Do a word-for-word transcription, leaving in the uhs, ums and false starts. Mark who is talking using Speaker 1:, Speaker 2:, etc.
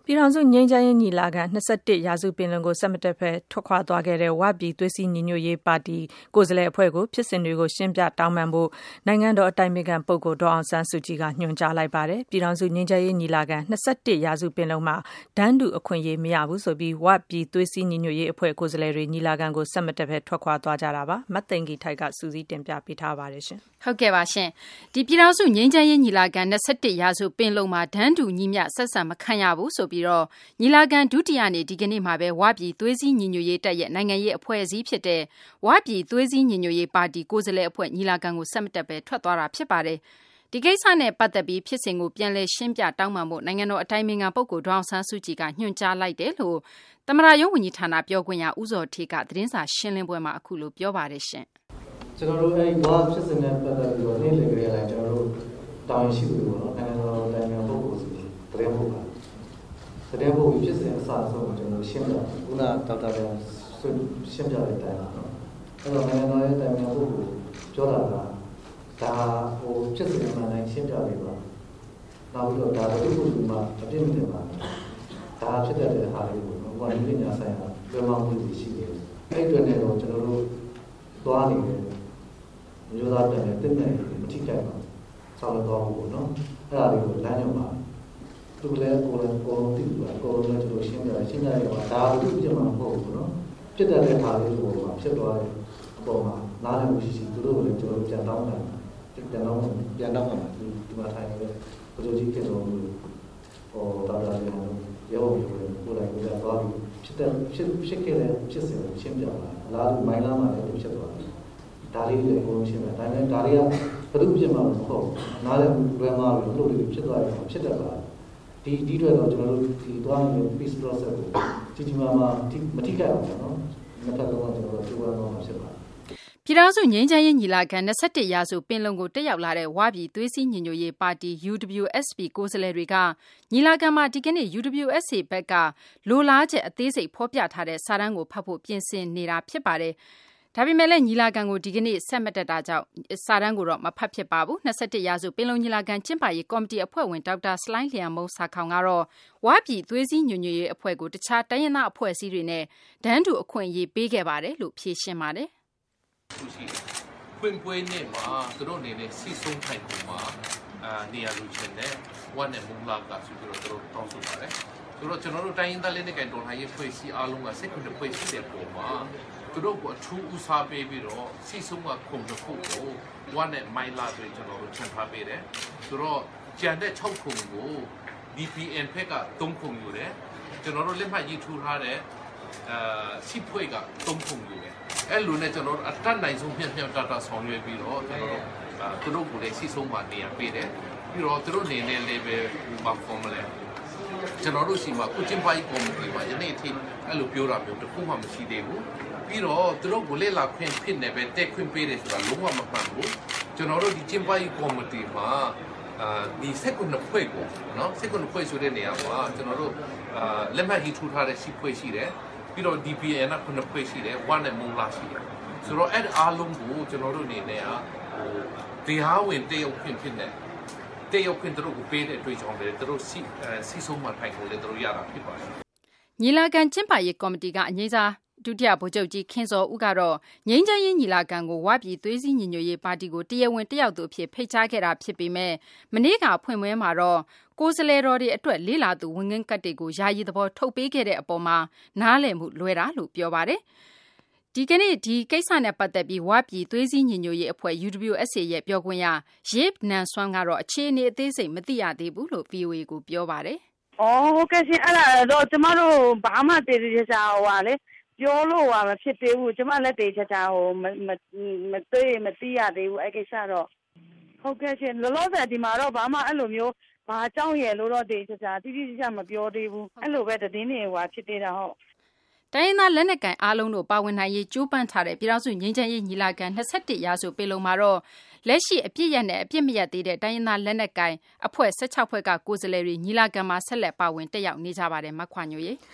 Speaker 1: ပြည်ထောင်စုငြိမ်းချမ်းရေးညီလာခံ၂၁ရာစုပင်လုံကိုဆက်မတက်ဘဲထွက်ခွာသွားခဲ့တဲ့ဝပြည်သွေးစည်းညီညွတ်ရေးပါတီကိုယ်စားလှယ်အဖွဲ့ကိုဖြစ်စဉ်တွေကိုရှင်းပြတောင်းပန်ဖို့နိုင်ငံတော်အတိုင်ပင်ခံပုဂ္ဂိုလ်ဒေါ်အောင်ဆန်းစုကြည်ကညွှန်ကြားလိုက်ပါတယ်။ပြည်ထောင်စုငြိမ်းချမ်းရေးညီလာခံ၂၁ရာစုပင်လုံမှာတန်းတူအခွင့်အရေးမရဘူးဆိုပြီးဝပြည်သွေးစည်းညီညွတ်ရေးအဖွဲ့ကိုယ်စားလှယ်တွေညီလာခံကိုဆက်မတက်ဘဲထွက်ခွာသွားကြတာပါ။မသိင်္ဂီထိုက်ကစူးစီးတင်ပြပေးထားပါတယ်ရှင်
Speaker 2: ။ဟုတ်ကဲ့ပါရှင်။ဒီပြည်ထောင်စုငြိမ်းချမ်းရေးညီလာခံ၂၁ရာစုပင်လုံမှာတန်းတူညီမျှဆက်ဆံမခံရဘူးဆိုပြီးတော့ညီလာခံဒုတိယနေ့ဒီကနေ့မှာပဲဝပြည်သွေးစည်းညီညွတ်ရေးတပ်ရဲ့နိုင်ငံရေးအဖွဲ့အစည်းဖြစ်တဲ့ဝပြည်သွေးစည်းညီညွတ်ရေးပါတီကိုယ်စားလှယ်အဖွဲ့ညီလာခံကိုဆက်မတက်ပဲထွက်သွားတာဖြစ်ပါတယ်။ဒီကိစ္စနဲ့ပတ်သက်ပြီးဖြစ်စဉ်ကိုပြန်လည်ရှင်းပြတောင်းပန်ဖို့နိုင်ငံတော်အတိုင်ပင်ခံပုဂ္ဂိုလ်ဒေါ်အောင်ဆန်းစုကြည်ကညွှန်ကြားလိုက်တယ်လို့သမ္မတရုံးဝန်ကြီးဌာနပြောခွင့်ရဦးဇော်ဌေးကသတင်းစာရှင်းလင်းပွဲမှာအခုလိုပြောပါတယ်ရှင်
Speaker 3: ။ကျွန်တော်တို့အဲဒီဘာဖြစ်စဉ်နဲ့ပတ်သက်ပြီးတော့နေ့လည်ကြရလိုက်ကျွန်တော်တို့တောင်းရှိလို့ပေါ့နော်နိုင်ငံတော်အတိုင်ပင်ခံပုဂ္ဂိုလ်စီသတင်းပို့ပါတကယ်လို့ဖြစ်စဉ်အစအဆုံးကိုကျွန်တော်ရှင်းပြခုနဒေါက်တာပြန်ရှင်းပြတဲ့အတိုင်းပါနော်အဲ့တော့နိုင်ငံတော်ရဲ့တိုင်ပင်ပုဂ္ဂိုလ်ပြောတာကဒါဟိုဖြစ်စဉ်မှန်တိုင်းရှင်းပြပေးပါနောက်ပြီးတော့ဒါဘယ်လိုလုပ်မှအပြည့်မတင်ပါဒါဖြစ်တဲ့ဟာလေးကိုဘဝနည်းပညာဆိုင်ရာပြောင်းမှုတွေရှိတယ်အဲ့အတွက်နဲ့တော့ကျွန်တော်တို့သွားနေတယ်မျိုးသားပြန်တဲ့တင်းနေမထိခိုက်ပါဆောင်းတော့ဘူးနော်အဲ့ဒါလေးကိုလမ်းညွှန်ပါသူလည်းကိုယ်လည်းကိုယ်သိပါကိုယ်လည်းတို့ရှင်းပြရှင်းပြရပါဒါဘူးပြမှာမဟုတ်ဘူးနော်ဖြစ်တဲ့ဟာလေးကိုဖြစ်သွားတဲ့အပေါ်မှာနားလည်မှုရှိရှိသူတို့လည်းကျွန်တော်ပြန်တောင်းတာပြန်တောင်းပြန်တောင်းတာဒီဒီမှာထိုင်နေတဲ့ဘုရားကြီးကတော့ဟိုတာတာလည်းရောကိုယ်ကိုယ်လည်းကိုယ်သွားပြီးဖြစ်တဲ့ဖြစ်ဖြစ်ခဲ့တဲ့ဖြစ်စဉ်ကိုရှင်းပြပါအလားတူမိုင်းလာမှလည်းဖြစ်သွားတယ်ဒါလေးလည်းကိုယ်ရှင်းပြဒါနဲ့ဒါတွေကဘယ်လိုဖြစ်မှာမဟုတ်နားလည်မှုလွယ်မှာလို့လို့ဖြစ်သွားတယ်ဖြစ်တတ်ပါဒီဒီတွေတော့ကျွန်တော်တို့ဒီသွားနေတဲ့ peace process ကိုကြီးကြီးမားမားမထိခိုက်အောင်နော်နှစ်ဖက်လုံးကကျွန်တော်တို့ကြိုးပမ်းအောင်ဖြစ်ပါတယ်
Speaker 2: ပြည်ထောင်စုငြိမ်းချမ်းရေးညီလာခံ၂၁ရာစုပင်လုံကိုတက်ရောက်လာတဲ့ဝပြည်သွေးစည်းညီညွတ်ရေးပါတီ ယူ ဒဘလျူ အက်စ် ပီ ကိုယ်စားလှယ်တွေကညီလာခံမှာဒီကနေ့ ယူ ဒဘလျူ အက်စ် အေ ဘက်ကလိုလားချက်အသေးစိတ်ဖော်ပြထားတဲ့စာတမ်းကိုဖတ်ဖို့ပြင်ဆင်နေတာဖြစ်ပါတယ်ဒါပေမဲ့လည်းညီလာခံကိုဒီကနေ့ဆက်မတက်တာကြောင့်စာတမ်းကိုတော့မဖတ်ဖြစ်ပါဘူး၂၁ရာစုပင်လုံညီလာခံကျင်းပရေးကော်မတီအဖွဲ့ဝင်ဒေါက်တာစလိုင်းလျံမုံစာခေါင်ကတော့ဝပြည်သွေးစည်းညွတ်ညွတ်ရေးအဖွဲ့ကိုတခြားတိုင်းရင်းသားအဖွဲ့အစည်းတွေနဲ့ဒန်းတူအခွင့်အရေးပေးခဲ့ပါတယ်လို့ဖြေရှင်းပါတယ်
Speaker 4: ပွင့်ပွင့်နဲ့မှာသူတို့အနေနဲ့စီဆုံးထိုင်ကုန်မှာအာနေရာလူချင်းနဲ့ဝတ်နဲ့မူလာကဆိုပြီးတော့သူတို့တောင်းဆိုပါတယ်ဆိုတော့ကျွန်တော်တို့တိုင်းရင်းသားလေးနဲ့ကန်တော်ထားရေးဖွဲ့စည်းအားလုံးကစိတ်ကူဖွဲ့စည်းတဲ့ပုံမှာသူတို့ကအထူးဦးစားပေးပြီးတော့စီဆုံးကခုံတစ်ခုကိုဝတ်နဲ့မိုင်းလာတွေကျွန်တော်တို့ချန်ထားပေးတယ်ဆိုတော့ကျန်တဲ့၆ခုကို ဒီ ပီ အန် ဖက်က၃ခုယူတယ်ကျွန်တော်တို့လက်မှတ်ရေးထိုးထားတဲ့အာစီဖွဲ့က၃ခုယူတယ်အဲ့လိုနဲ့ကျွန်တော်တို့အတတ်နိုင်ဆုံးမျှမျှတတဆောင်ရွက်ပြီးတော့ကျွန်တော်တို့အာသူတို့ကိုလည်းစီဆုံးမှနေရာပေးတယ်ပြီးတော့သူတို့အနေနဲ့လည်းပဲဘာကောမလဲကျွန်တော်တို့ရှိမှာကုချင်းပိုင်းကော်မတီမှာယနေ့အထိအဲ့လိုပြောတာမျိုးတစ်ခုမှမရှိသေးဘူးပြီးတော့သူတို့ကိုလေ့လာခွင့်ဖြစ်နေပဲတက်ခွင့်ပေးတယ်ဆိုတာလုံးဝမမှန်ဘူးကျွန်တော်တို့ဒီချင်းပိုင်းကော်မတီမှာအာဒီစက်ကွန်ဖွဲ့ကိုနော်စက်ကွန်ဖွဲ့ဆိုတဲ့နေရာမှာကျွန်တော်တို့အာလက်မှတ်ရေးထိုးထားတဲ့စီဖွဲ့ရှိတယ်ပြီးတော့ ဒီ ပီ အန် ကခုနှစ်ဖွဲ့ရှိတယ်ဝါနဲ့မုံလာရှိတယ်ဆိုတော့အဲ့အားလုံးကိုကျွန်တော်တို့အနေနဲ့ဟိုတရားဝင်တရုတ်ခွင့်ဖြစ်နေတရုတ်ခွင့်တို့ကိုပေးတဲ့တွေ့ကြောင်းလေတို့စီစီဆုံးမှထိုင်ကိုလေတို့ရတာဖြစ်ပါတယ်
Speaker 2: ညီလာခံကျင်းပရေးကော်မတီကအငြိမ်းစားဒုတိယဗိုလ်ချုပ်ကြီးခင်စောဦးကတော့ငြိမ်းချမ်းရေးညီလာခံကိုဝပြည်သွေးစည်းညီညွတ်ရေးပါတီကိုတရားဝင်တက်ရောက်သူအဖြစ်ဖိတ်ကြားခဲ့တာဖြစ်ပေမဲ့မနေ့ကဖွင့်ပွဲမှာတော့ကိုယ်စားလှယ်တော်တွေအတွက်လေးလာသူဝင်ငင်းကတ်တွေကိုယာယီသဘောထုတ်ပေးခဲ့တဲ့အပေါ်မှာနားလည်မှုလွဲတာလို့ပြောပါတယ်ဒီကနေ့ဒီကိစ္စနဲ့ပတ်သက်ပြီးဝပြည်သွေးစည်းညီညွတ်ရေးအဖွဲ့ ယူ ဒဘလျူ အက်စ် အေ ရဲ့ပြောခွင့်ရရေ့နန်ဆွမ်းကတော့အခြေအနေအသေးစိတ်မသိရသေးဘူးလို့ ဗီအိုအေ ကိုပြောပါတယ်
Speaker 5: ။အော်ဟုတ်ကဲ့ရှင်အဲ့ဒါတော့ကျမတို့ဘာမှတည်တည်ချာချာဟိုဟာလေပြောလို့ဟာမဖြစ်သေးဘူးကျမလက်တေချာချာဟိုမမမသိမသိရသေးဘူးအဲ့ကိစ္စတော့ဟုတ်ကဲ့ရှင်လောလောဆယ်ဒီမှာတော့ဘာမှအဲ့လိုမျိုးဘာအကြောင်းရယ်လို့တော့တေချာချာတိတိကျကျမပြောသေးဘူးအဲ့လိုပဲသတင်းတွေဟိုဖြစ်သေးတာဟုတ်
Speaker 2: တိုင်းရင်းသားလက်နက်ကိုင်အားလုံးတို့ပါဝင်နိုင်ရေးကြိုးပမ်းထားတဲ့ပြည်ထောင်စုငြိမ်းချမ်းရေးညီလာခံ၂၁ရာစုပင်လုံမှာတော့လက်ရှိအပြစ်ရနဲ့အပြစ်မရသေးတဲ့တိုင်းရင်းသားလက်နက်ကိုင်အဖွဲ့၁၆ဖွဲ့ကကိုယ်စားလှယ်တွေညီလာခံမှာဆက်လက်ပါဝင်တက်ရောက်နေကြပါတယ်မခွာညိုရေ